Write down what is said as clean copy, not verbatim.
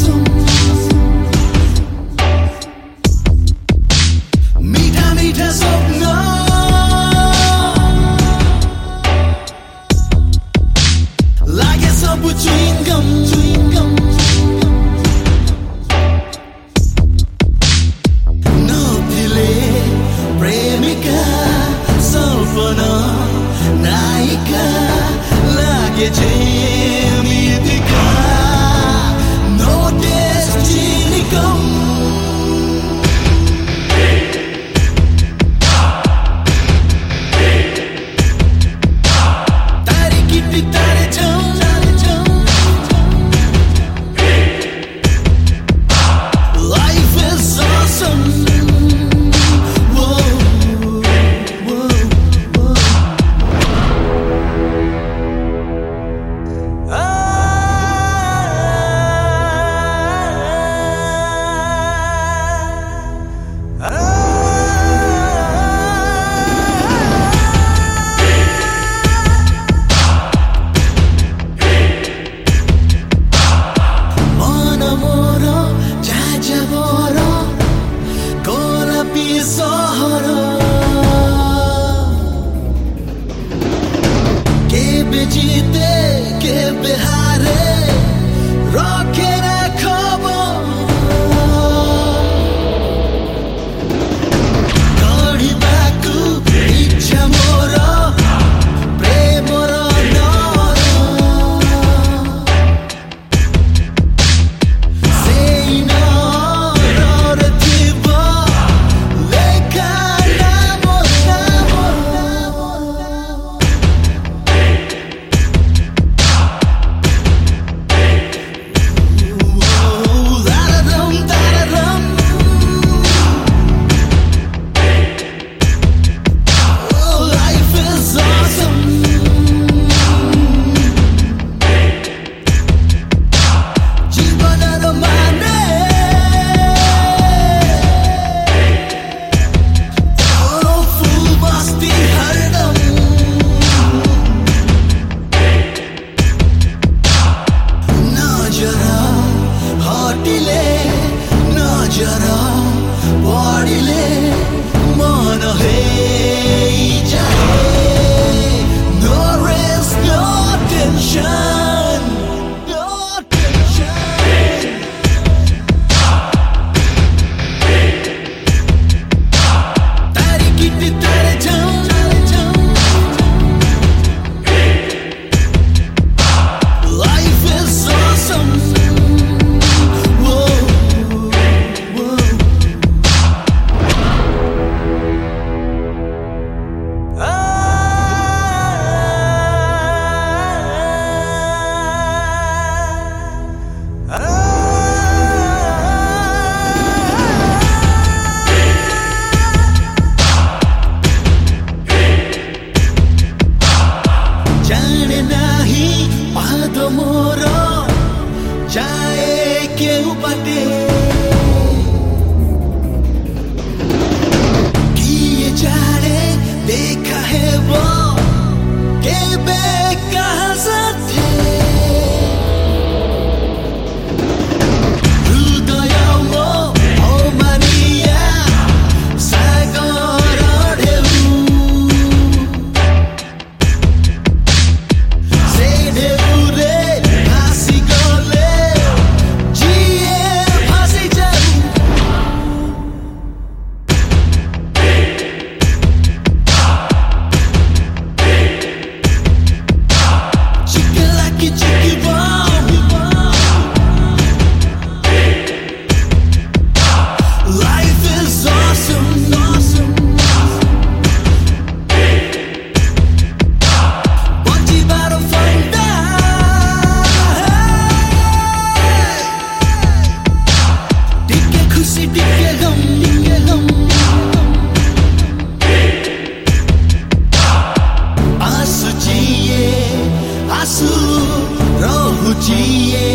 मीठा मीठा स्वप्न लागे सब chewing gum नथिले प्रेमिका सपना नायिका लागे मिथिका no destiny come जीते के बिहारे रखे खबर गढ़िबाकु इच्छा मोर प्रेमर डर सेई नररे थिब लेखा जरा बढीले मन जाए no rest no tension तारी किटी तारे जाऊं life is awesome मोर जाए केहू बाटे किए जाने देखा है वो के कहाँ साथे हृदय वो मानिया सागर ढेउ से ढेउ आंसू रहू जिए